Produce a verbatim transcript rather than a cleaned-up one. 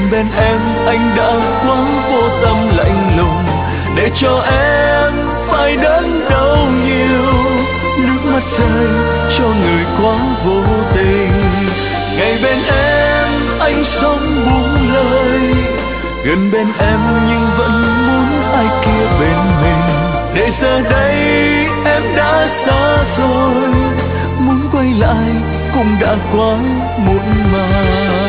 gần bên em anh đã quá vô tâm lạnh lùng, để cho em phải đớn đau nhiều. Nước mắt rơi cho người quá vô tình, ngày bên em anh sống buông lời, gần bên em nhưng vẫn muốn ai kia bên mình. Để giờ đây em đã xa rồi, muốn quay lại cũng đã quá muộn màng.